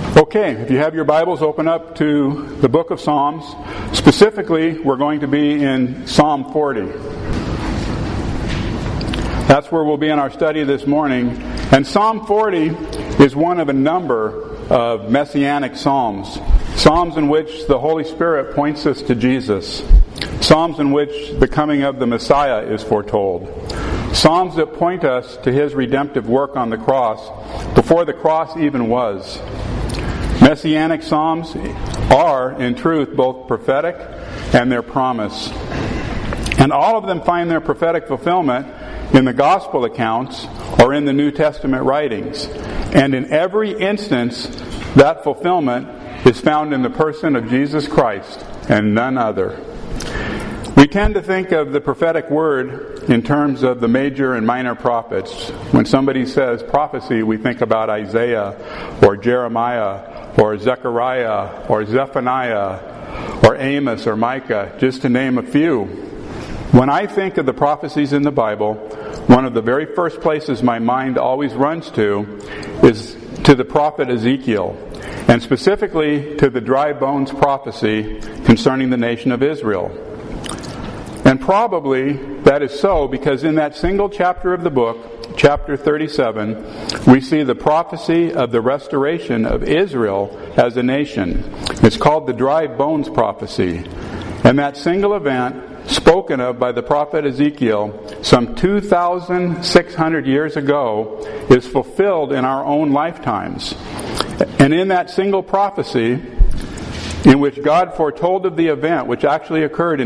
Okay, if you have your Bibles, open up to the book of Psalms. Specifically, we're going to be in Psalm 40. That's where we'll be in our study this morning. And Psalm 40 is one of a number of messianic psalms. Psalms in which the Holy Spirit points us to Jesus. Psalms in which the coming of the Messiah is foretold. Psalms that point us to His redemptive work on the cross before the cross even was. Messianic psalms are, in truth, both prophetic and their promise. And all of them find their prophetic fulfillment in the gospel accounts or in the New Testament writings. And in every instance, that fulfillment is found in the person of Jesus Christ and none other. We tend to think of the prophetic word in terms of the major and minor prophets. When somebody says prophecy, we think about Isaiah or Jeremiah or Zechariah or Zephaniah or Amos or Micah, just to name a few. When I think of the prophecies in the Bible, one of the very first places my mind always runs to is to the prophet Ezekiel, and specifically to the dry bones prophecy concerning the nation of Israel. And probably that is so because in that single chapter of the book, chapter 37, we see the prophecy of the restoration of Israel as a nation. It's called the dry bones prophecy. And that single event, spoken of by the prophet Ezekiel some 2,600 years ago, is fulfilled in our own lifetimes. And in that single prophecy, in which God foretold of the event, which actually occurred in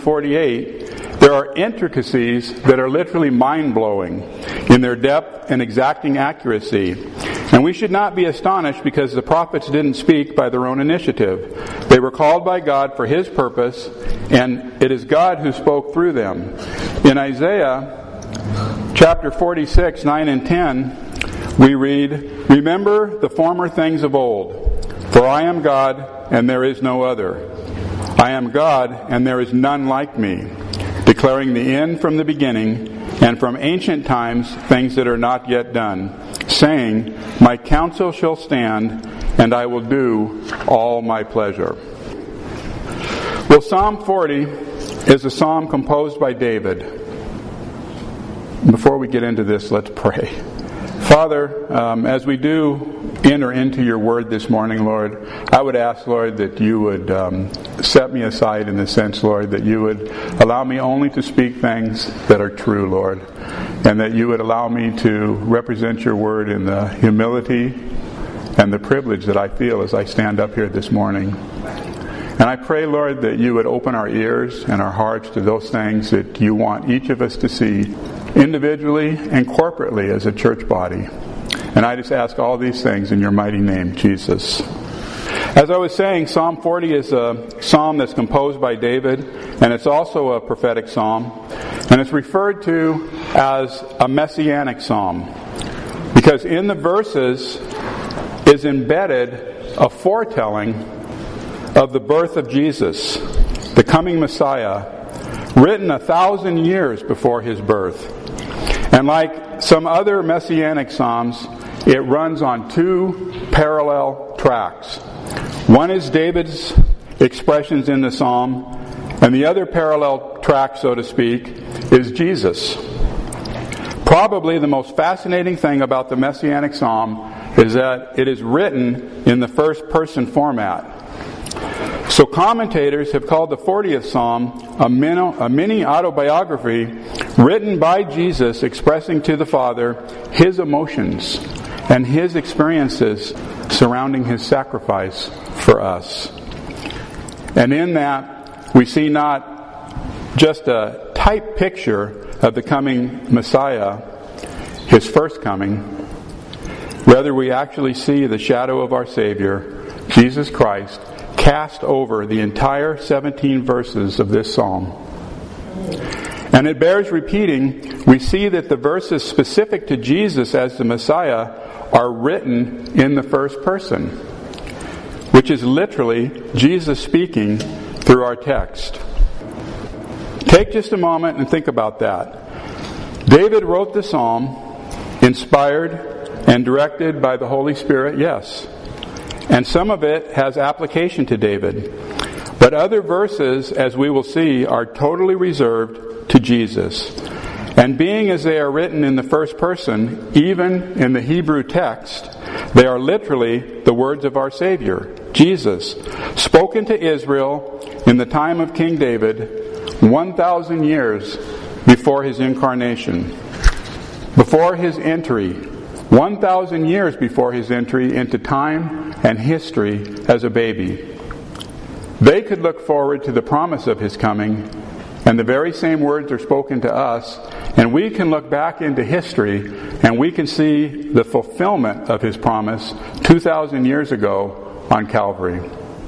1948, there are intricacies that are literally mind-blowing in their depth and exacting accuracy. And we should not be astonished because the prophets didn't speak by their own initiative. They were called by God for His purpose, and it is God who spoke through them. In Isaiah chapter 46, 9 and 10, we read, "Remember the former things of old, for I am God, and there is no other. I am God, and there is none like me, declaring the end from the beginning, and from ancient times things that are not yet done, saying, My counsel shall stand, and I will do all my pleasure." Well, Psalm 40 is a psalm composed by David. Before we get into this, let's pray. Father, as we do enter into your word this morning, Lord, I would ask, Lord, that you would set me aside in the sense, Lord, that you would allow me only to speak things that are true, Lord, and that you would allow me to represent your word in the humility and the privilege that I feel as I stand up here this morning. And I pray, Lord, that you would open our ears and our hearts to those things that you want each of us to see individually and corporately as a church body. And I just ask all these things in your mighty name, Jesus. As I was saying, Psalm 40 is a psalm that's composed by David, and it's also a prophetic psalm. And it's referred to as a messianic psalm, because in the verses is embedded a foretelling of the birth of Jesus, the coming Messiah, written 1,000 years before his birth. And like some other messianic psalms, it runs on two parallel tracks. One is David's expressions in the psalm, and the other parallel track, so to speak, is Jesus. Probably the most fascinating thing about the messianic psalm is that it is written in the first person format. So commentators have called the 40th Psalm a mini autobiography written by Jesus expressing to the Father His emotions and His experiences surrounding His sacrifice for us. And in that, we see not just a type picture of the coming Messiah, His first coming. Rather, we actually see the shadow of our Savior, Jesus Christ, cast over the entire 17 verses of this psalm. And it bears repeating, we see that the verses specific to Jesus as the Messiah are written in the first person, which is literally Jesus speaking through our text. Take just a moment and think about that. David wrote the psalm, inspired and directed by the Holy Spirit, yes. and some of it has application to David. But other verses, as we will see, are totally reserved to Jesus. And being as they are written in the first person, even in the Hebrew text, they are literally the words of our Savior, Jesus, spoken to Israel in the time of King David, 1,000 years before his incarnation, before his entry, 1,000 years before his entry into time and history as a baby. They could look forward to the promise of his coming, and the very same words are spoken to us, and we can look back into history and we can see the fulfillment of his promise 2,000 years ago on Calvary.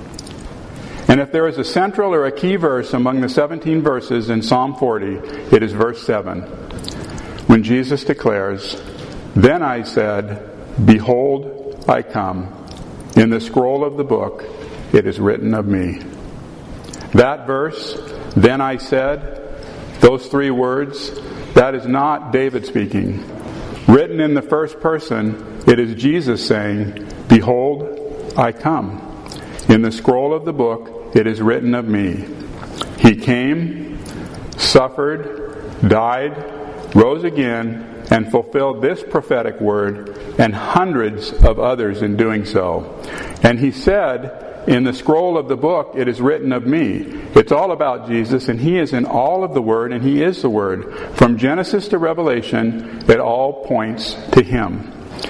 And if there is a central or a key verse among the 17 verses in Psalm 40, it is verse 7, when Jesus declares, "Then I said, Behold, I come. In the scroll of the book, it is written of me." That verse, "Then I said," those three words, that is not David speaking. Written in the first person, it is Jesus saying, "Behold, I come. In the scroll of the book, it is written of me." He came, suffered, died, rose again, and fulfilled this prophetic word and hundreds of others in doing so. And he said, in the scroll of the book, it is written of me. It's all about Jesus, and he is in all of the Word, and he is the Word. From Genesis to Revelation, it all points to him.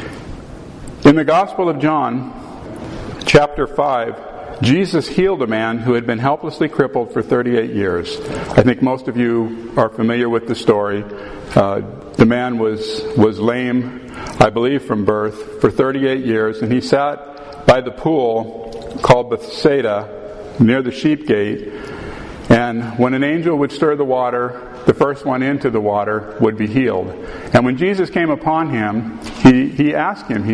In the Gospel of John, chapter 5, Jesus healed a man who had been helplessly crippled for 38 years. I think most of you are familiar with the story. The man was lame, I believe from birth, for 38 years, and he sat by the pool called Bethsaida near the sheep gate, and when an angel would stir the water, the first one into the water would be healed. And when Jesus came upon him, he asked him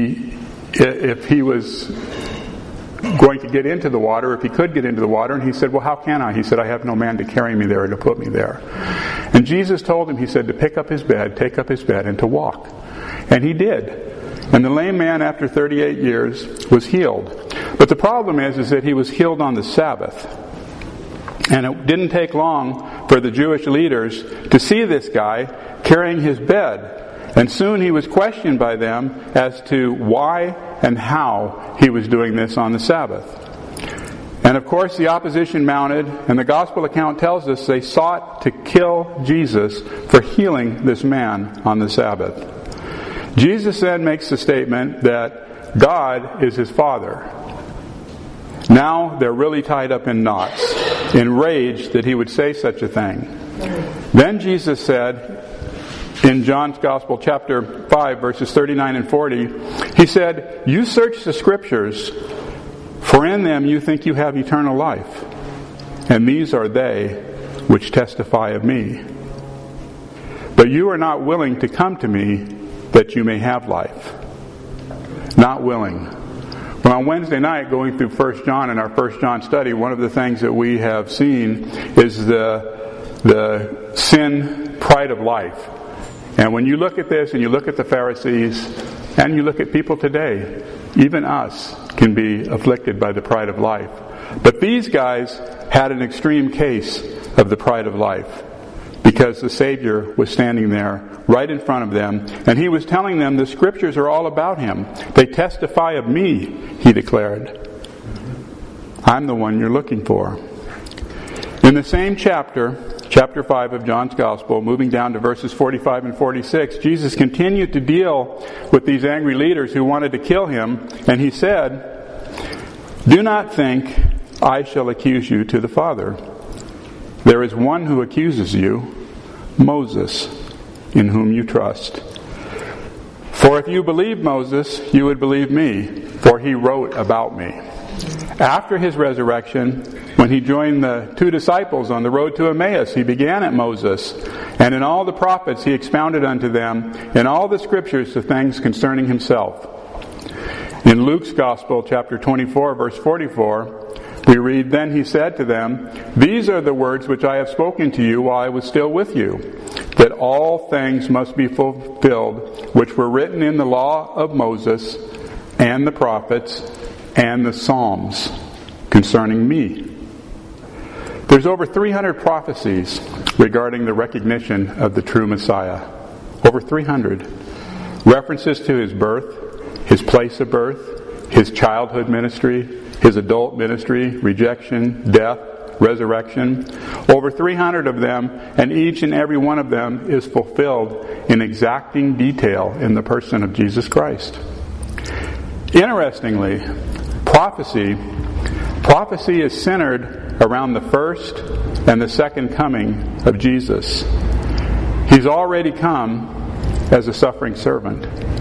if he was going to get into the water, if he could get into the water, and he said, "Well, how can I?" He said, "I have no man to carry me there or to put me there." And Jesus told him, he said, to pick up his bed, take up his bed, and to walk. And he did. And the lame man, after 38 years, was healed. But the problem is that he was healed on the Sabbath. And it didn't take long for the Jewish leaders to see this guy carrying his bed. And soon he was questioned by them as to why and how he was doing this on the Sabbath. And of course the opposition mounted, and the gospel account tells us they sought to kill Jesus for healing this man on the Sabbath. Jesus then makes the statement that God is his Father. Now they're really tied up in knots, enraged that he would say such a thing. Then Jesus said, in John's Gospel, chapter 5, verses 39 and 40, he said, "You search the Scriptures, for in them you think you have eternal life, and these are they which testify of me. But you are not willing to come to me that you may have life." Not willing. Well, on Wednesday night, going through 1 John in our 1 John study, one of the things that we have seen is the sin pride of life. And when you look at this and you look at the Pharisees and you look at people today, even us can be afflicted by the pride of life. But these guys had an extreme case of the pride of life, because the Savior was standing there right in front of them, and he was telling them the Scriptures are all about him. They testify of me, he declared. I'm the one you're looking for. In the same chapter 5 of John's Gospel, moving down to verses 45 and 46, Jesus continued to deal with these angry leaders who wanted to kill him, and he said, "Do not think I shall accuse you to the Father. There is one who accuses you, Moses, in whom you trust. For if you believed Moses, you would believe me, for he wrote about me." After his resurrection, when he joined the two disciples on the road to Emmaus, he began at Moses, and in all the prophets he expounded unto them in all the Scriptures the things concerning himself. In Luke's Gospel, chapter 24, verse 44, we read, "Then he said to them, These are the words which I have spoken to you while I was still with you, that all things must be fulfilled, which were written in the law of Moses and the prophets and the Psalms concerning me. There's over 300 prophecies regarding the recognition of the true Messiah. Over 300. References to his birth, his place of birth, his childhood ministry, his adult ministry, rejection, death, resurrection. Over 300 of them, and each and every one of them is fulfilled in exacting detail in the person of Jesus Christ. Interestingly, prophecy is centered around the first and the second coming of Jesus. He's already come as a suffering servant.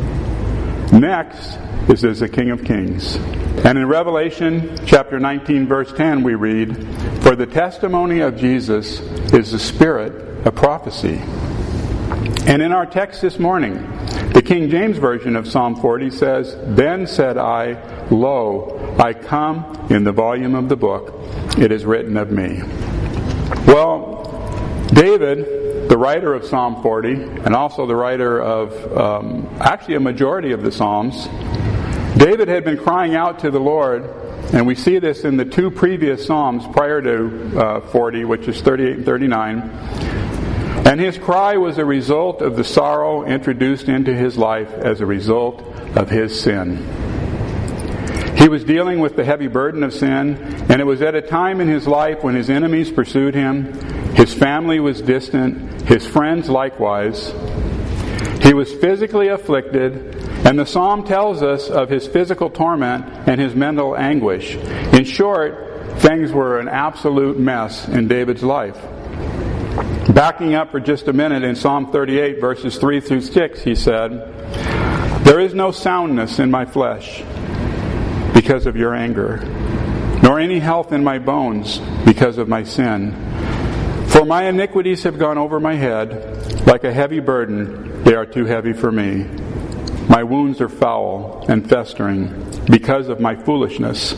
Next is as the King of Kings. And in Revelation chapter 19 verse 10 we read, "For the testimony of Jesus is the spirit of prophecy." And in our text this morning, the King James Version of Psalm 40 says, "Then said I, Lo, I come in the volume of the book. It is written of me." Well, David, the writer of Psalm 40, and also the writer of actually a majority of the Psalms, David had been crying out to the Lord, and we see this in the two previous Psalms prior to 40, which is 38 and 39. And his cry was a result of the sorrow introduced into his life as a result of his sin. He was dealing with the heavy burden of sin, and it was at a time in his life when his enemies pursued him, his family was distant, his friends likewise. He was physically afflicted, and the psalm tells us of his physical torment and his mental anguish. In short, things were an absolute mess in David's life. Backing up for just a minute, in Psalm 38, verses 3 through 6, he said, "There is no soundness in my flesh because of your anger, nor any health in my bones because of my sin. For my iniquities have gone over my head, like a heavy burden, they are too heavy for me. My wounds are foul and festering because of my foolishness.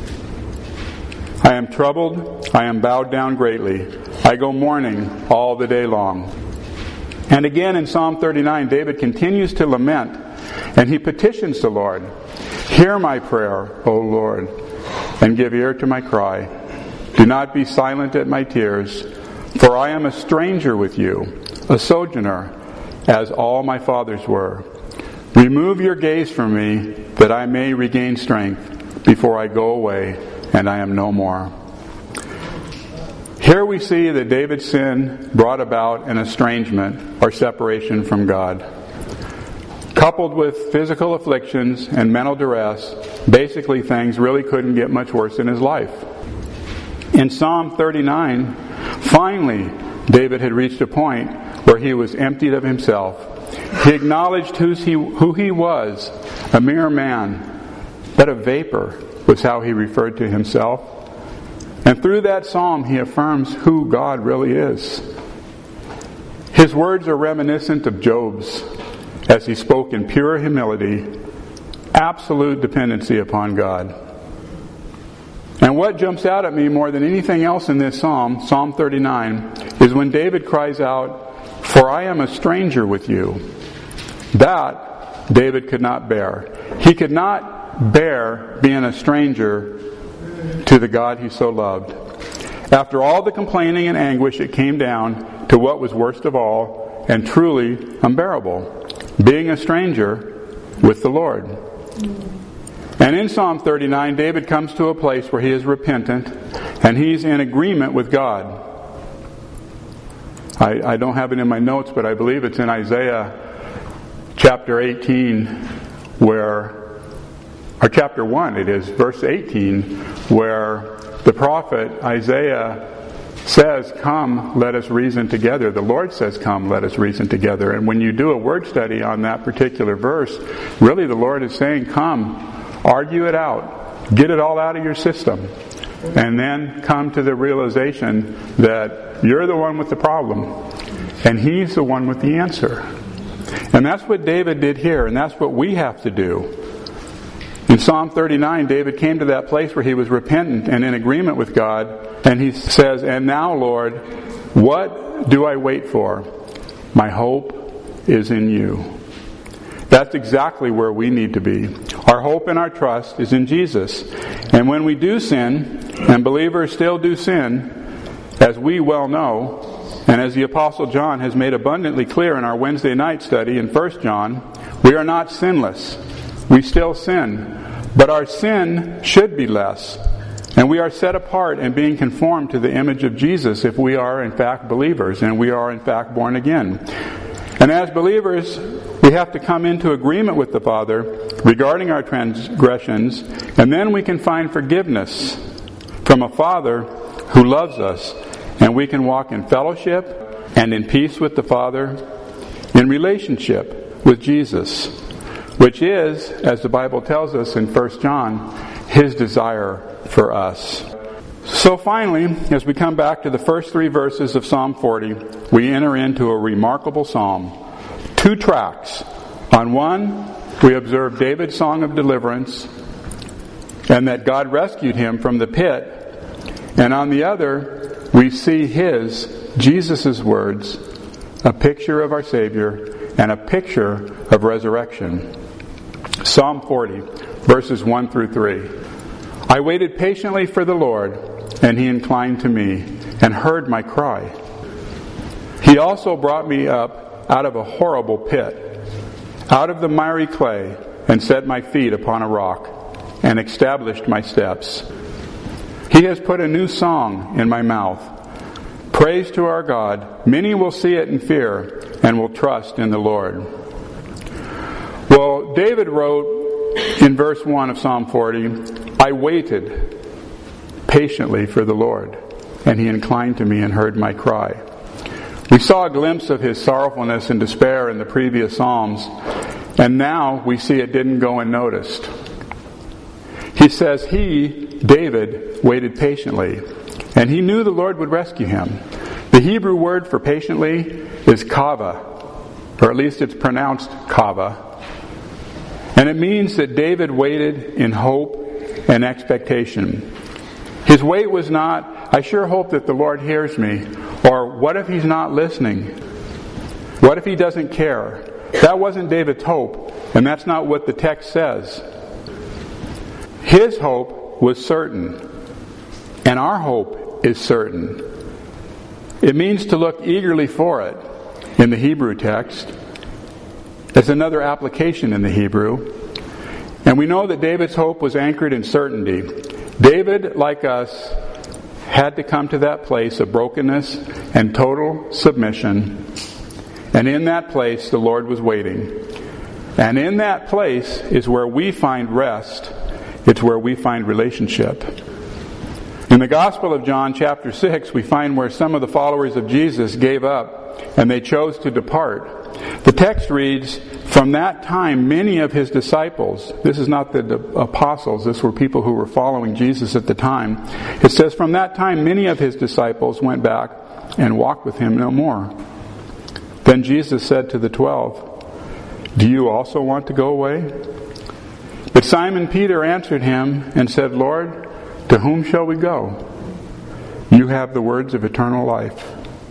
I am troubled, I am bowed down greatly. I go mourning all the day long." And again in Psalm 39, David continues to lament, and he petitions the Lord, "Hear my prayer, O Lord, and give ear to my cry. Do not be silent at my tears, for I am a stranger with you, a sojourner, as all my fathers were. Remove your gaze from me, that I may regain strength before I go away, and I am no more." Here we see that David's sin brought about an estrangement or separation from God. Coupled with physical afflictions and mental duress, basically things really couldn't get much worse in his life. In Psalm 39, finally, David had reached a point where he was emptied of himself. He acknowledged who he was, a mere man, but a vapor was how he referred to himself. And through that psalm, he affirms who God really is. His words are reminiscent of Job's, as he spoke in pure humility, absolute dependency upon God. And what jumps out at me more than anything else in this psalm, Psalm 39, is when David cries out, "For I am a stranger with you." That David could not bear. He could not bear being a stranger to the God he so loved. After all the complaining and anguish, it came down to what was worst of all and truly unbearable: being a stranger with the Lord. And in Psalm 39, David comes to a place where he is repentant and he's in agreement with God. I don't have it in my notes, but I believe it's in Isaiah chapter 18 or chapter 1, it is, verse 18, where the prophet Isaiah says, "Come, let us reason together." The Lord says, "Come, let us reason together." And when you do a word study on that particular verse, really the Lord is saying, "Come, argue it out. Get it all out of your system. And then come to the realization that you're the one with the problem, and He's the one with the answer." And that's what David did here, and that's what we have to do. In Psalm 39, David came to that place where he was repentant and in agreement with God, and he says, "And now, Lord, what do I wait for? My hope is in you." That's exactly where we need to be. Our hope and our trust is in Jesus. And when we do sin, and believers still do sin, as we well know, and as the Apostle John has made abundantly clear in our Wednesday night study in 1 John, we are not sinless. We still sin. But our sin should be less. And we are set apart and being conformed to the image of Jesus if we are in fact believers and we are in fact born again. And as believers, we have to come into agreement with the Father regarding our transgressions, and then we can find forgiveness from a Father who loves us, and we can walk in fellowship and in peace with the Father, in relationship with Jesus, which is, as the Bible tells us in 1 John, His desire for us. So finally, as we come back to the first 3 verses of Psalm 40, we enter into a remarkable psalm. 2 tracks. On one, we observe David's song of deliverance, and that God rescued him from the pit. And on the other, we see Jesus' words, a picture of our Savior, and a picture of resurrection. Psalm 40, verses 1 through 3. I waited patiently for the Lord, and He inclined to me, and heard my cry. He also brought me up out of a horrible pit, out of the miry clay, and set my feet upon a rock, and established my steps. He has put a new song in my mouth. Praise to our God. Many will see it and fear, and will trust in the Lord. Well, David wrote in verse 1 of Psalm 40, I waited patiently for the Lord, and He inclined to me and heard my cry. We saw a glimpse of His sorrowfulness and despair in the previous Psalms, and now we see it didn't go unnoticed. He says David, waited patiently, and he knew the Lord would rescue him. The Hebrew word for patiently is kava, or at least it's pronounced kava. And it means that David waited in hope and expectation. His wait was not, I sure hope that the Lord hears me, or what if He's not listening? What if He doesn't care? That wasn't David's hope, and that's not what the text says. His hope was certain, and our hope is certain. It means to look eagerly for it in the Hebrew text. It's another application in the Hebrew. And we know that David's hope was anchored in certainty. David, like us, had to come to that place of brokenness and total submission. And in that place, the Lord was waiting. And in that place is where we find rest. It's where we find relationship. In the Gospel of John, chapter 6, we find where some of the followers of Jesus gave up and they chose to depart. The text reads, from that time many of His disciples, this is not the apostles, this were people who were following Jesus at the time. It says, from that time many of His disciples went back and walked with Him no more. Then Jesus said to the 12, do you also want to go away? But Simon Peter answered Him and said, Lord, to whom shall we go? You have the words of eternal life.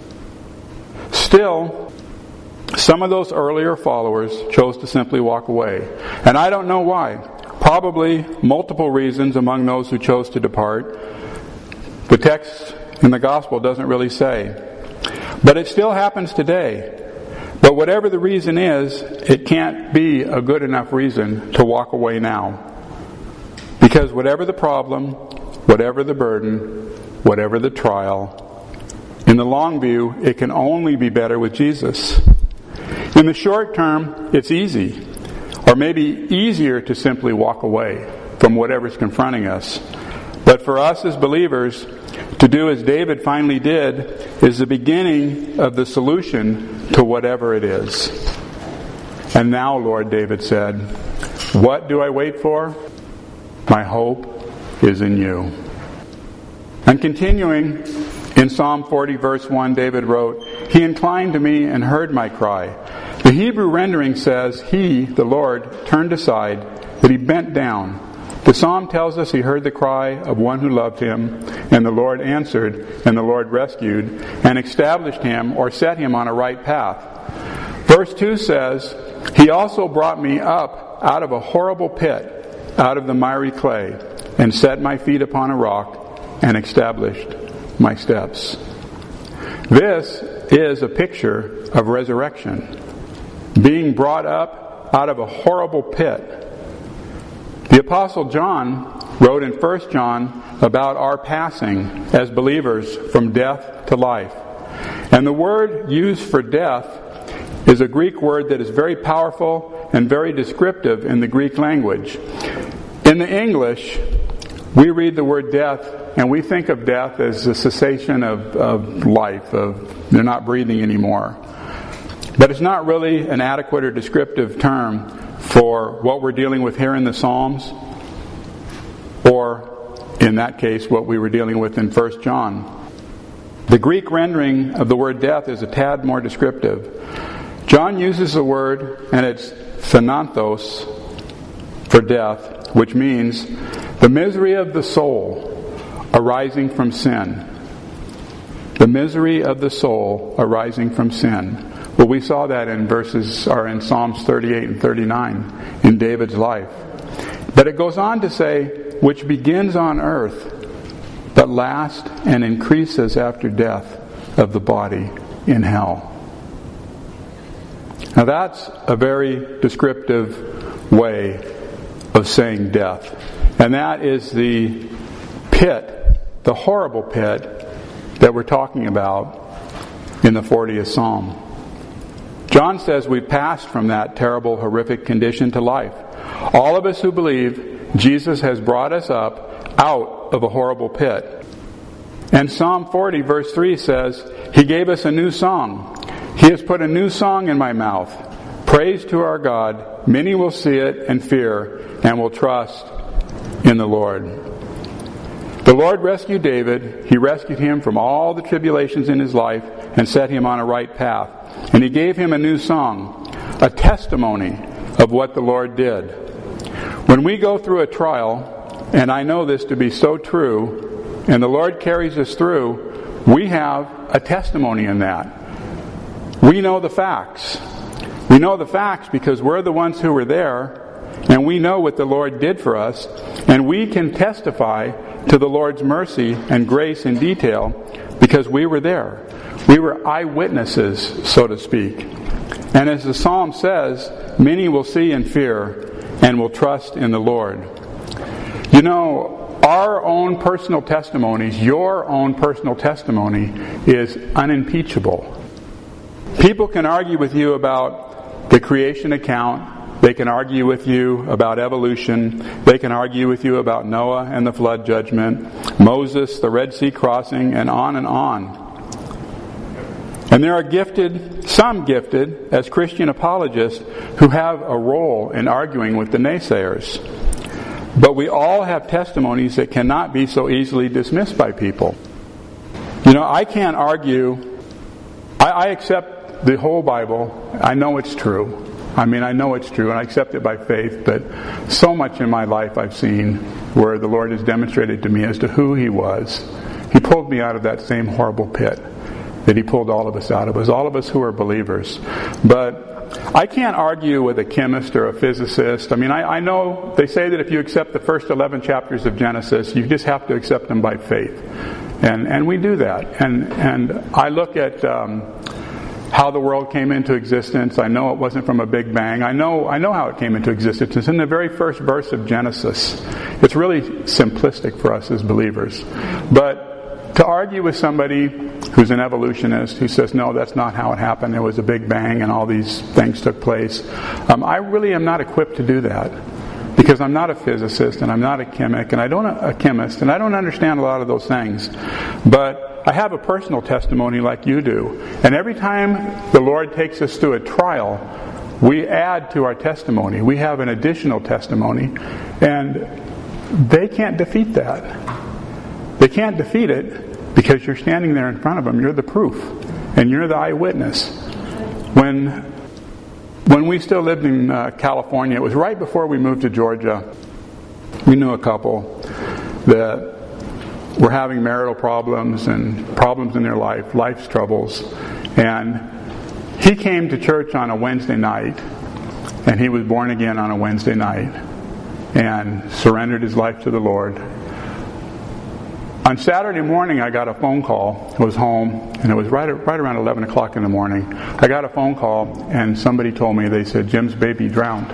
Still, some of those earlier followers chose to simply walk away. And I don't know why. Probably multiple reasons among those who chose to depart. The text in the Gospel doesn't really say. But it still happens today. But whatever the reason is, it can't be a good enough reason to walk away now. Because whatever the problem, whatever the burden, whatever the trial, in the long view, it can only be better with Jesus. In the short term, it's easy, or maybe easier to simply walk away from whatever's confronting us. But for us as believers, to do as David finally did is the beginning of the solution to whatever it is. And now, Lord, David said, what do I wait for? My hope is in you. And continuing in Psalm 40 verse 1, David wrote, He inclined to me and heard my cry. The Hebrew rendering says, He, the Lord, turned aside, that He bent down. The Psalm tells us He heard the cry of one who loved Him, and the Lord answered, and the Lord rescued, and established him or set him on a right path. Verse 2 says, He also brought me up out of a horrible pit, out of the miry clay, and set my feet upon a rock, and established my steps. This is a picture of resurrection. Being brought up out of a horrible pit. The Apostle John wrote in 1 John about our passing as believers from death to life. And the word used for death is a Greek word that is very powerful and very descriptive in the Greek language. In the English, we read the word death and we think of death as the cessation of life, of they're not breathing anymore. But it's not really an adequate or descriptive term for what we're dealing with here in the Psalms, or in that case, what we were dealing with in 1 John. The Greek rendering of the word death is a tad more descriptive. John uses the word, and it's thananthos for death, which means the misery of the soul arising from sin. The misery of the soul arising from sin. Well, we saw that in Psalms 38 and 39 in David's life. But it goes on to say, which begins on earth, but lasts and increases after death of the body in hell. Now that's a very descriptive way of saying death. And that is the pit, the horrible pit that we're talking about in the 40th Psalm. John says we passed from that terrible, horrific condition to life. All of us who believe Jesus has brought us up out of a horrible pit. And Psalm 40 verse 3 says, He gave us a new song. He has put a new song in my mouth. Praise to our God. Many will see it and fear and will trust in the Lord. The Lord rescued David. He rescued him from all the tribulations in his life and set him on a right path. And He gave him a new song, a testimony of what the Lord did. When we go through a trial, and I know this to be so true, and the Lord carries us through, we have a testimony in that. We know the facts. We know the facts because we're the ones who were there, and we know what the Lord did for us, and we can testify to the Lord's mercy and grace in detail because we were there. We were eyewitnesses, so to speak. And as the Psalm says, many will see and fear and will trust in the Lord. You know, our own personal testimonies, your own personal testimony is unimpeachable. People can argue with you about the creation account. They can argue with you about evolution. They can argue with you about Noah and the flood judgment, Moses, the Red Sea crossing, and on and on. And there are some gifted, as Christian apologists, who have a role in arguing with the naysayers. But we all have testimonies that cannot be so easily dismissed by people. You know, I can't argue. I accept the whole Bible. I know it's true. I know it's true, and I accept it by faith, but so much in my life I've seen where the Lord has demonstrated to me as to who He was. He pulled me out of that same horrible pit that He pulled all of us out of. It was all of us who are believers. But I can't argue with a chemist or a physicist. I know they say that if you accept the first 11 chapters of Genesis, you just have to accept them by faith. And we do that. And I look at how the world came into existence. I know it wasn't from a big bang. I know how it came into existence. It's in the very first verse of Genesis. It's really simplistic for us as believers. But to argue with somebody who's an evolutionist who says, no, that's not how it happened. There was a big bang and all these things took place. I really am not equipped to do that because I'm not a physicist and I'm not a chemist and I don't understand a lot of those things. But I have a personal testimony like you do. And every time the Lord takes us through a trial, we add to our testimony. We have an additional testimony. And they can't defeat that. They can't defeat it because you're standing there in front of them. You're the proof. And you're the eyewitness. When we still lived in California, it was right before we moved to Georgia. We knew a couple that were having marital problems and problems in their life's troubles. And he came to church on a Wednesday night. And he was born again on a Wednesday night and surrendered his life to the Lord. On Saturday morning, I got a phone call. I was home, and it was right around 11 o'clock in the morning. I got a phone call, and somebody told me, they said, Jim's baby drowned.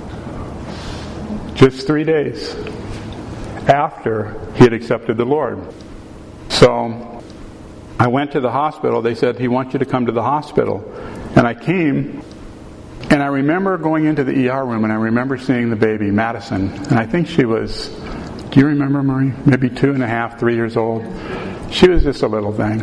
Just 3 days after he had accepted the Lord. So I went to the hospital. They said, he wants you to come to the hospital. And I came, and I remember going into the ER room, and I remember seeing the baby, Madison. And I think she was, do you remember, Marie? Maybe 2.5, 3 years old. She was just a little thing.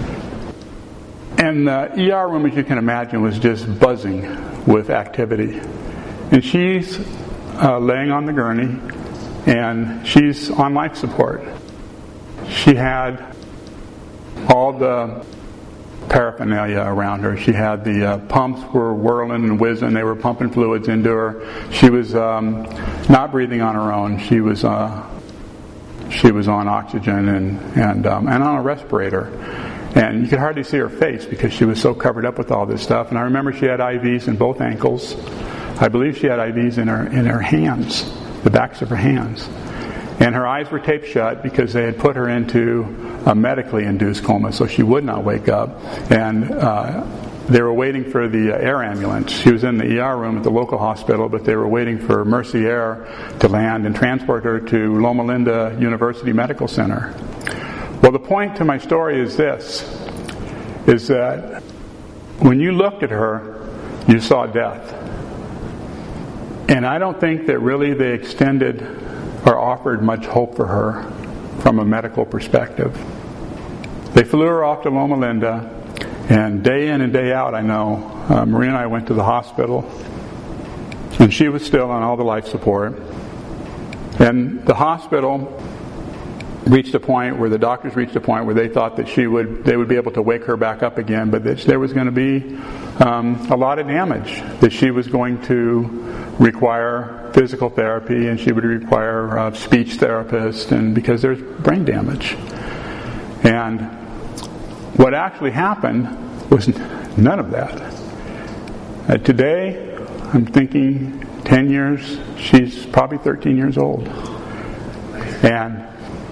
And the ER room, as you can imagine, was just buzzing with activity. And she's laying on the gurney, and she's on life support. She had all the paraphernalia around her. She had the pumps were whirling and whizzing. They were pumping fluids into her. She was not breathing on her own. She was on oxygen and on a respirator. And you could hardly see her face because she was so covered up with all this stuff. And I remember she had IVs in both ankles. I believe she had IVs in her hands, the backs of her hands. And her eyes were taped shut because they had put her into a medically induced coma, so she would not wake up. And they were waiting for the air ambulance. She was in the ER room at the local hospital, but they were waiting for Mercy Air to land and transport her to Loma Linda University Medical Center. Well, the point to my story is this, is that when you looked at her, you saw death. And I don't think that really they extended or offered much hope for her from a medical perspective. They flew her off to Loma Linda, and day in and day out, I know, Marie and I went to the hospital, and she was still on all the life support. And the hospital reached a point where the doctors reached a point where they thought that they would be able to wake her back up again, but that there was going to be a lot of damage, that she was going to require physical therapy, and she would require a speech therapist, and because there's brain damage. And what actually happened was none of that. Today, I'm thinking 10 years, she's probably 13 years old. And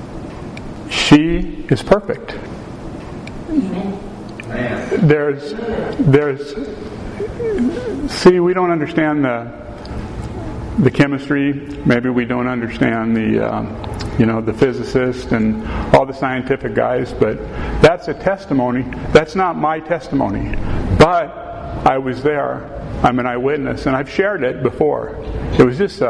she is perfect. See, we don't understand the chemistry. Maybe we don't understand the physicist and all the scientific guys, but that's a testimony. That's not my testimony, but I was there. I'm an eyewitness, and I've shared it before. It was just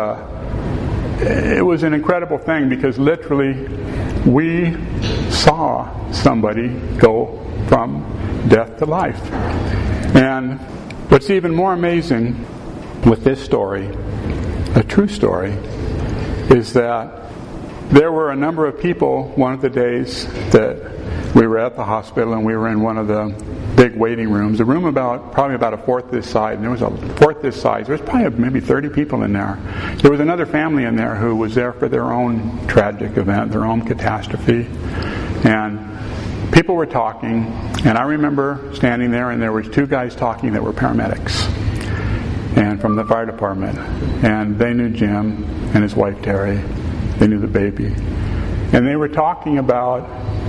it was an incredible thing, because literally we saw somebody go from death to life. And what's even more amazing with this story, a true story, is that there were a number of people one of the days that we were at the hospital, and we were in one of the big waiting rooms, a room probably about a fourth this size, and there was a fourth this size. There was probably maybe 30 people in there. There was another family in there who was there for their own tragic event, their own catastrophe. And people were talking, and I remember standing there, and there was two guys talking that were paramedics and from the fire department. And they knew Jim and his wife Terry. They knew the baby. And they were talking about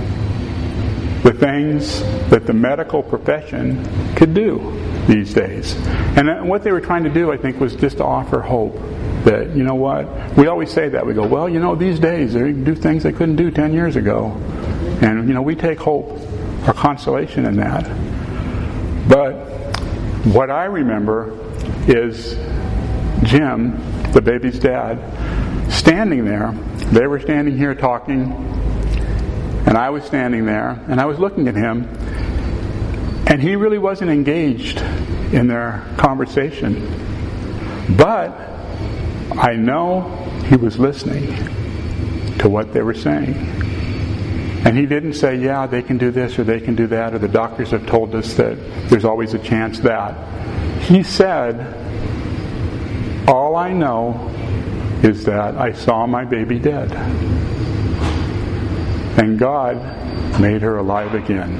the things that the medical profession could do these days. And what they were trying to do, I think, was just to offer hope. That, you know what, we always say that. We go, well, these days they can do things they couldn't do 10 years ago. And, we take hope or consolation in that. But what I remember is Jim, the baby's dad, standing there. They were standing here talking, and I was standing there, and I was looking at him, and he really wasn't engaged in their conversation. But I know he was listening to what they were saying. And he didn't say, yeah, they can do this or they can do that, or the doctors have told us that there's always a chance that. He said, all I know is that I saw my baby dead. And God made her alive again.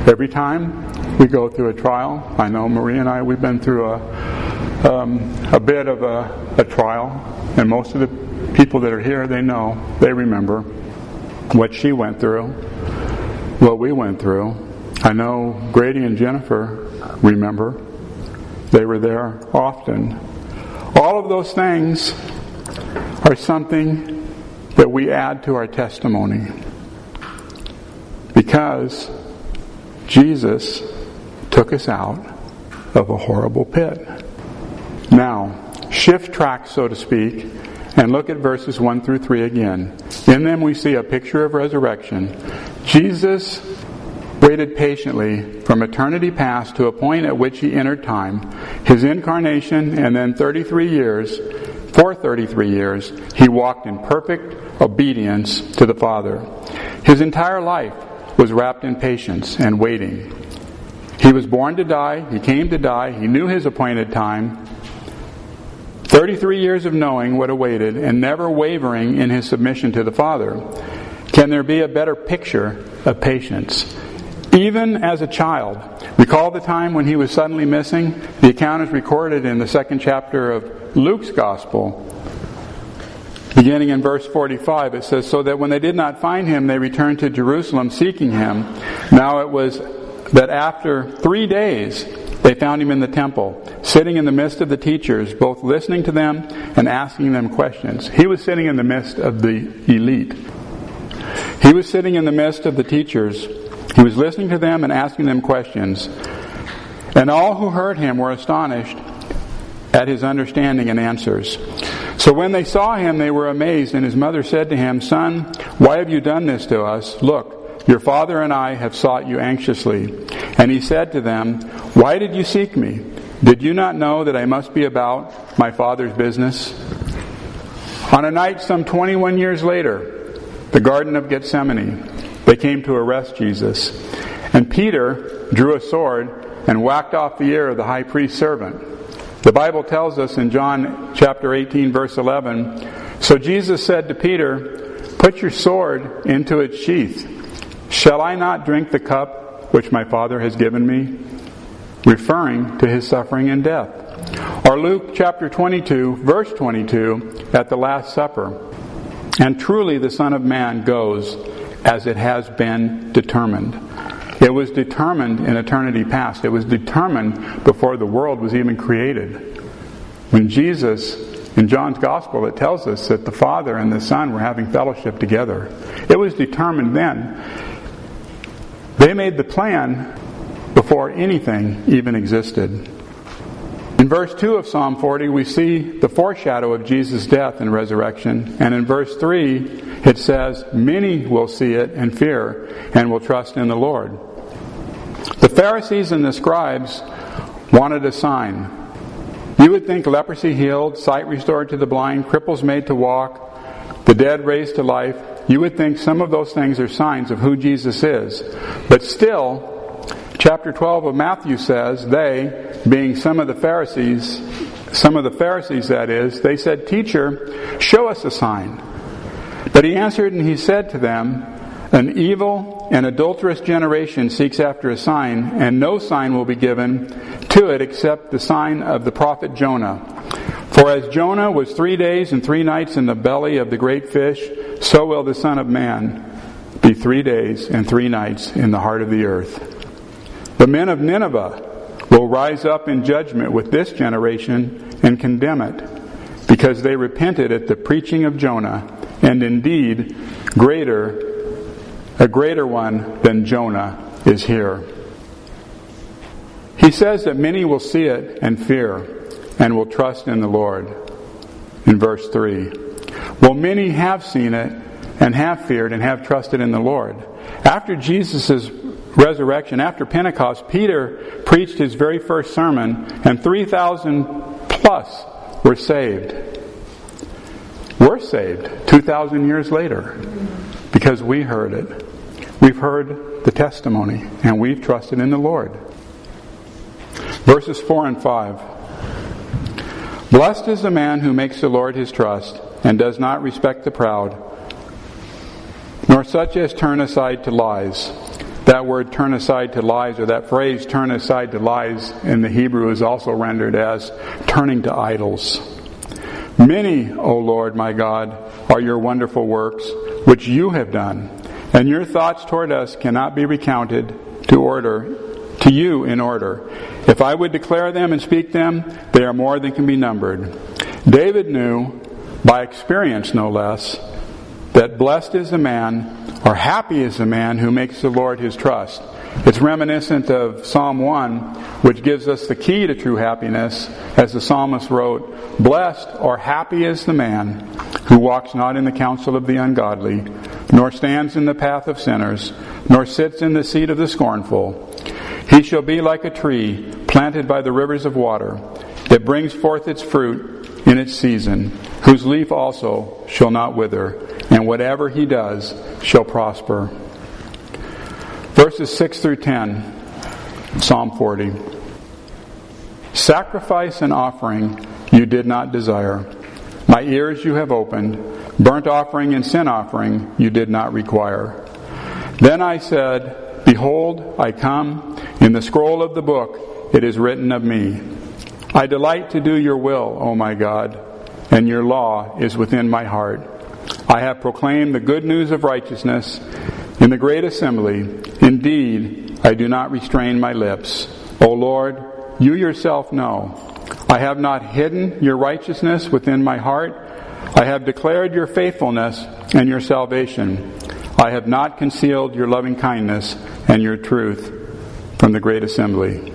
Every time we go through a trial, I know Marie and I, we've been through a bit of a trial, and most of the people that are here, they remember what she went through, what we went through. I know Grady and Jennifer remember. They were there often. All of those things are something that we add to our testimony, because Jesus took us out of a horrible pit. Now, shift tracks, so to speak, and look at verses 1 through 3 again. In them we see a picture of resurrection. Jesus waited patiently from eternity past to a point at which he entered time, his incarnation, and then for 33 years, he walked in perfect obedience to the Father. His entire life was wrapped in patience and waiting. He was born to die, he came to die, he knew his appointed time. 33 years of knowing what awaited and never wavering in his submission to the Father. Can there be a better picture of patience? Even as a child, recall the time when he was suddenly missing? The account is recorded in the 2nd chapter of Luke's Gospel. Beginning in verse 45, it says, "So that when they did not find him, they returned to Jerusalem seeking him. Now it was that after 3 days they found him in the temple, sitting in the midst of the teachers, both listening to them and asking them questions." He was sitting in the midst of the elite. He was sitting in the midst of the teachers. He was listening to them and asking them questions. And all who heard him were astonished at his understanding and answers. So when they saw him, they were amazed, and his mother said to him, "Son, why have you done this to us? Look, your father and I have sought you anxiously." And he said to them, "Why did you seek me? Did you not know that I must be about my Father's business?" On a night some 21 years later, the Garden of Gethsemane, they came to arrest Jesus. And Peter drew a sword and whacked off the ear of the high priest's servant. The Bible tells us in John chapter 18, verse 11, "So Jesus said to Peter, 'Put your sword into its sheath. Shall I not drink the cup which my Father has given me?'" Referring to his suffering and death. Or Luke chapter 22, verse 22, at the Last Supper. "And truly the Son of Man goes as it has been determined." It was determined in eternity past. It was determined before the world was even created. When Jesus, in John's Gospel, it tells us that the Father and the Son were having fellowship together. It was determined then. They made the plan before anything even existed. In verse 2 of Psalm 40, we see the foreshadow of Jesus' death and resurrection. And in verse 3, it says, "Many will see it and fear and will trust in the Lord." The Pharisees and the scribes wanted a sign. You would think leprosy healed, sight restored to the blind, cripples made to walk, the dead raised to life. You would think some of those things are signs of who Jesus is. But still, chapter 12 of Matthew says, they, being some of the Pharisees that is, they said, "Teacher, show us a sign." But he answered and he said to them, "An evil and adulterous generation seeks after a sign, and no sign will be given to it except the sign of the prophet Jonah. For as Jonah was 3 days and 3 nights in the belly of the great fish, so will the Son of Man be 3 days and 3 nights in the heart of the earth. The men of Nineveh will rise up in judgment with this generation and condemn it, because they repented at the preaching of Jonah, and indeed a greater one than Jonah is here." He says that many will see it and fear and will trust in the Lord. In verse 3. Well, many have seen it and have feared and have trusted in the Lord. After Jesus' resurrection, after Pentecost, Peter preached his very first sermon, and 3,000 plus were saved. We're saved 2,000 years later because we heard it. We've heard the testimony and we've trusted in the Lord. Verses 4 and 5. "Blessed is the man who makes the Lord his trust and does not respect the proud, nor such as turn aside to lies. That word turn aside to lies, or that phrase turn aside to lies in the Hebrew is also rendered as turning to idols. Many, O Lord my God, are your wonderful works which you have done, and your thoughts toward us cannot be recounted to you in order. If I would declare them and speak them, they are more than can be numbered. David knew, by experience no less, that blessed is the man, or happy is the man who makes the Lord his trust. It's reminiscent of Psalm 1, which gives us the key to true happiness, as the psalmist wrote, "Blessed or happy is the man who walks not in the counsel of the ungodly, nor stands in the path of sinners, nor sits in the seat of the scornful. He shall be like a tree planted by the rivers of water, that brings forth its fruit in its season, whose leaf also shall not wither, and whatever he does shall prosper." Verses 6 through 10, Psalm 40. Sacrifice and offering you did not desire. My ears you have opened. Burnt offering and sin offering you did not require. Then I said, Behold, I come. In the scroll of the book it is written of me. I delight to do your will, O my God, and your law is within my heart. I have proclaimed the good news of righteousness in the great assembly. Indeed, I do not restrain my lips. O Lord, you yourself know. I have not hidden your righteousness within my heart. I have declared your faithfulness and your salvation. I have not concealed your loving kindness and your truth from the great assembly.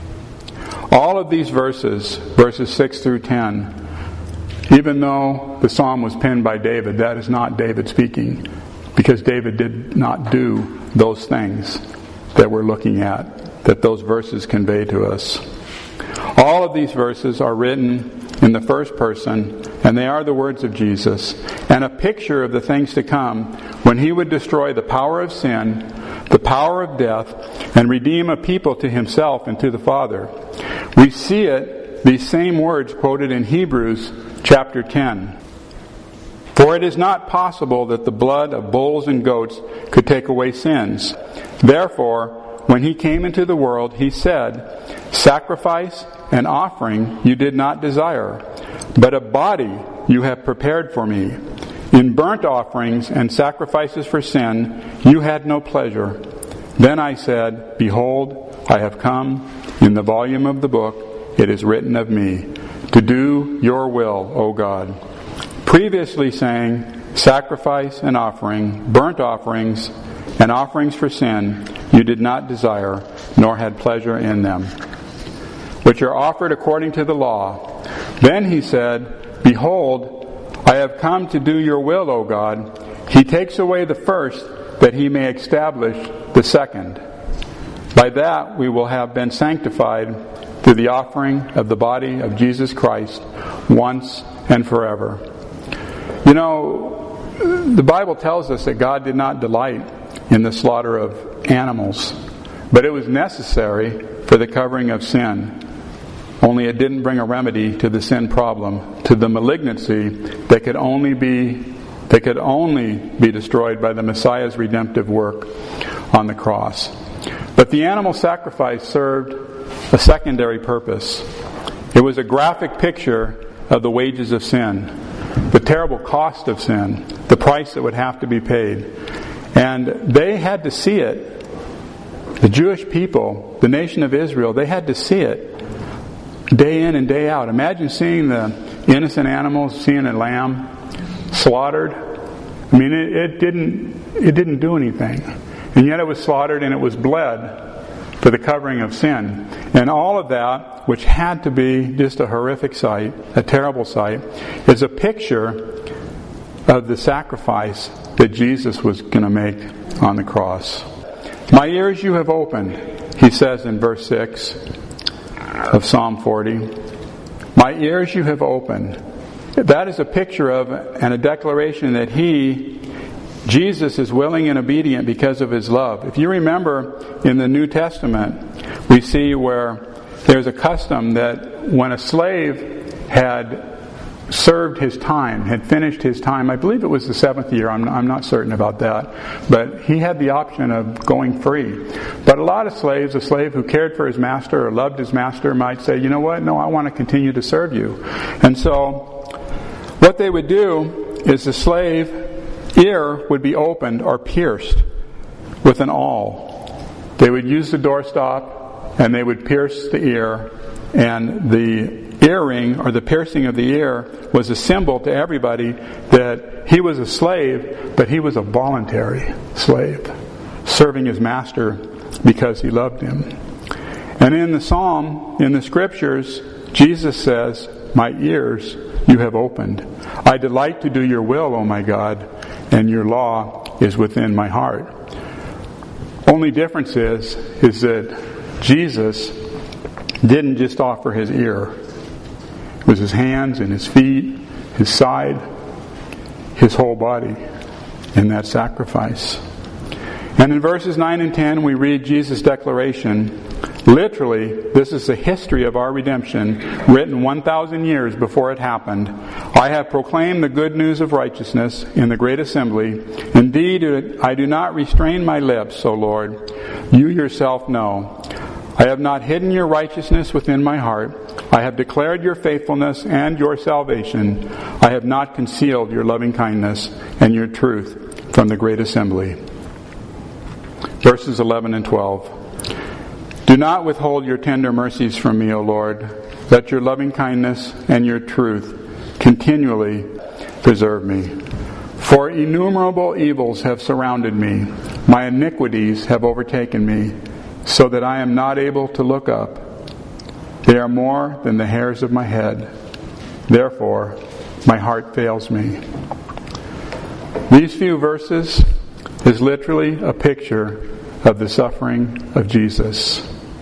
All of these verses 6 through 10, even though the psalm was penned by David, that is not David speaking, because David did not do those things that we're looking at, that those verses convey to us. All of these verses are written in the first person, and they are the words of Jesus, and a picture of the things to come when he would destroy the power of sin, the power of death, and redeem a people to himself and to the Father. We see it, these same words quoted in Hebrews chapter 10. For it is not possible that the blood of bulls and goats could take away sins. Therefore, when he came into the world, he said, Sacrifice and offering you did not desire, but a body you have prepared for me. In burnt offerings and sacrifices for sin you had no pleasure. Then I said, Behold, I have come. In the volume of the book it is written of me, to do your will, O God. Previously saying, Sacrifice and offering, burnt offerings, and offerings for sin you did not desire, nor had pleasure in them, which are offered according to the law. Then he said, Behold, I have come to do your will, O God. He takes away the first, that he may establish the second. By that we will have been sanctified through the offering of the body of Jesus Christ once and forever. You know, the Bible tells us that God did not delight in the slaughter of animals, but it was necessary for the covering of sin. Only it didn't bring a remedy to the sin problem, to the malignancy that could only be destroyed by the Messiah's redemptive work on the cross. But the animal sacrifice served a secondary purpose. It was a graphic picture of the wages of sin, the terrible cost of sin, the price that would have to be paid. And they had to see it. The Jewish people, the nation of Israel, they had to see it day in and day out. Imagine seeing the innocent animals, seeing a lamb slaughtered. I mean, it didn't do anything. And yet it was slaughtered and it was bled for the covering of sin. And all of that, which had to be just a horrific sight, a terrible sight, is a picture of the sacrifice that Jesus was going to make on the cross. My ears you have opened, he says in verse 6 of Psalm 40. My ears you have opened. That is a picture of and a declaration that Jesus is willing and obedient because of his love. If you remember in the New Testament, we see where there's a custom that when a slave had served his time, had finished his time. I believe it was the 7th year. I'm not certain about that. But he had the option of going free. But a lot of slaves, a slave who cared for his master or loved his master might say, you know what? No, I want to continue to serve you. And so what they would do is the slave ear would be opened or pierced with an awl. They would use the doorstop and they would pierce the ear, and the earring or the piercing of the ear was a symbol to everybody that he was a slave, but he was a voluntary slave, serving his master because he loved him. And in the psalm, in the scriptures, Jesus says, my ears you have opened. I delight to do your will, O my God, and your law is within my heart. Only difference is that Jesus didn't just offer his ear. It was his hands and his feet, his side, his whole body in that sacrifice. And in verses 9 and 10 we read Jesus' declaration. Literally, this is the history of our redemption, written 1,000 years before it happened. I have proclaimed the good news of righteousness in the great assembly. Indeed, I do not restrain my lips, O Lord. You yourself know. I have not hidden your righteousness within my heart. I have declared your faithfulness and your salvation. I have not concealed your loving kindness and your truth from the great assembly. Verses 11 and 12. Do not withhold your tender mercies from me, O Lord. Let your loving kindness and your truth continually preserve me. For innumerable evils have surrounded me. My iniquities have overtaken me, so that I am not able to look up. They are more than the hairs of my head. Therefore, my heart fails me. These few verses is literally a picture of the suffering of Jesus.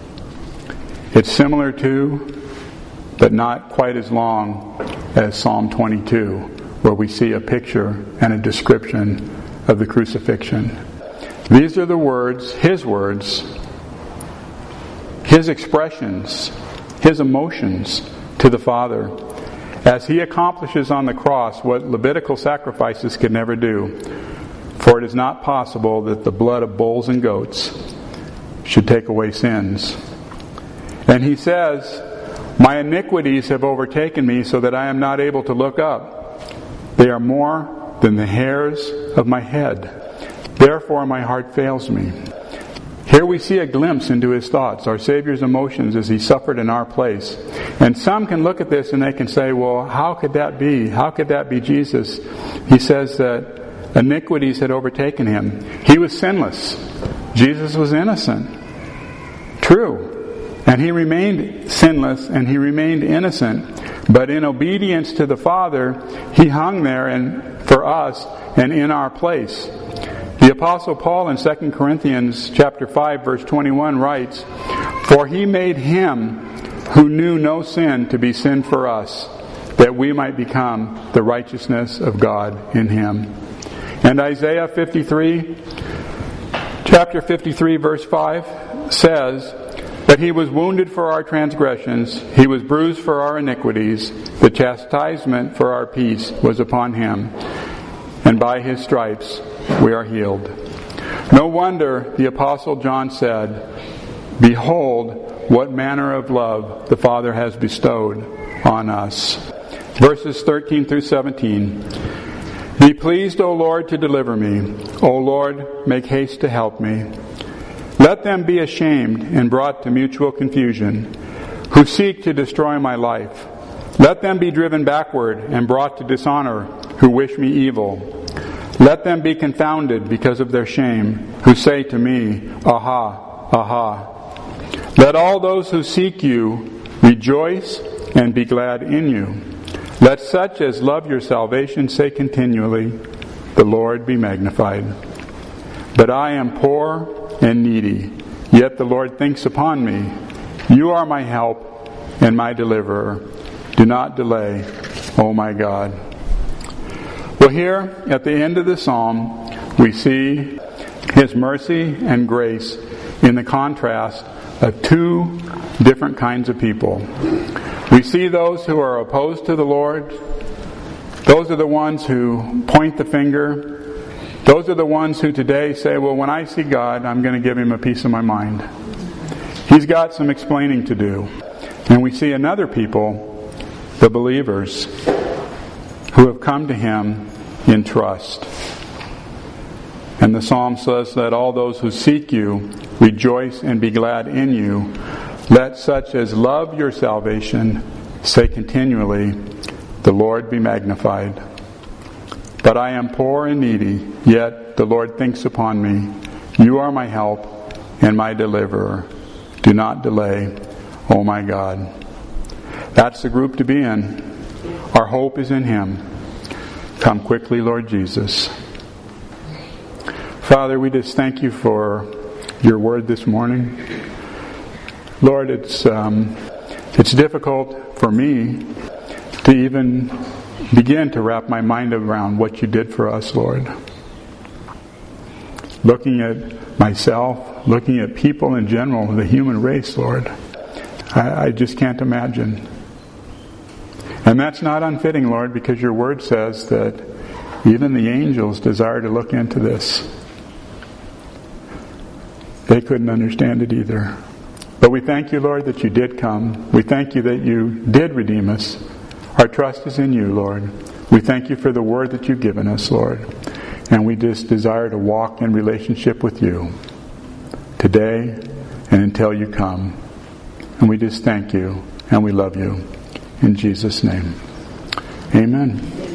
It's similar to, but not quite as long as Psalm 22, where we see a picture and a description of the crucifixion. These are the words, his expressions, his emotions to the Father as he accomplishes on the cross what Levitical sacrifices could never do. For it is not possible that the blood of bulls and goats should take away sins. And he says, my iniquities have overtaken me so that I am not able to look up. They are more than the hairs of my head. Therefore my heart fails me. Here we see a glimpse into his thoughts, our Savior's emotions as he suffered in our place. And some can look at this and they can say, well, how could that be? How could that be Jesus? He says that iniquities had overtaken him. He was sinless. Jesus was innocent. True. And he remained sinless and he remained innocent. But in obedience to the Father, he hung there and for us and in our place. The Apostle Paul in 2 Corinthians chapter 5 verse 21 writes, for he made him who knew no sin to be sin for us, that we might become the righteousness of God in him. And Isaiah chapter 53 verse 5 says, but he was wounded for our transgressions, he was bruised for our iniquities, the chastisement for our peace was upon him, and by his stripes we are healed. No wonder the Apostle John said, behold, what manner of love the Father has bestowed on us. Verses 13 through 17. Be pleased, O Lord, to deliver me. O Lord, make haste to help me. Let them be ashamed and brought to mutual confusion, who seek to destroy my life. Let them be driven backward and brought to dishonor, who wish me evil. Let them be confounded because of their shame, who say to me, aha, aha. Let all those who seek you rejoice and be glad in you. Let such as love your salvation say continually, the Lord be magnified. But I am poor and needy, yet the Lord thinks upon me. You are my help and my deliverer. Do not delay, O my God. Well, here at the end of the psalm, we see his mercy and grace in the contrast of two different kinds of people. We see those who are opposed to the Lord, Those are the ones who point the finger. Those are the ones who today say, well, when I see God, I'm going to give Him a piece of my mind. He's got some explaining to do. And we see another people, the believers, who have come to Him in trust. And the psalm says that all those who seek you rejoice and be glad in you. Let such as love your salvation say continually, the Lord be magnified. But I am poor and needy, yet the Lord thinks upon me. You are my help and my deliverer. Do not delay, O my God. That's the group to be in. Our hope is in Him. Come quickly, Lord Jesus. Father, we just thank You for Your word this morning. Lord, it's difficult for me to even begin to wrap my mind around what You did for us, Lord. Looking at myself, looking at people in general, the human race, Lord, I just can't imagine. And that's not unfitting, Lord, because Your word says that even the angels desire to look into this. They couldn't understand it either. But we thank You, Lord, that You did come. We thank You that You did redeem us. Our trust is in You, Lord. We thank You for the word that You've given us, Lord. And we just desire to walk in relationship with You today and until You come. And we just thank You and we love You. In Jesus' name. Amen.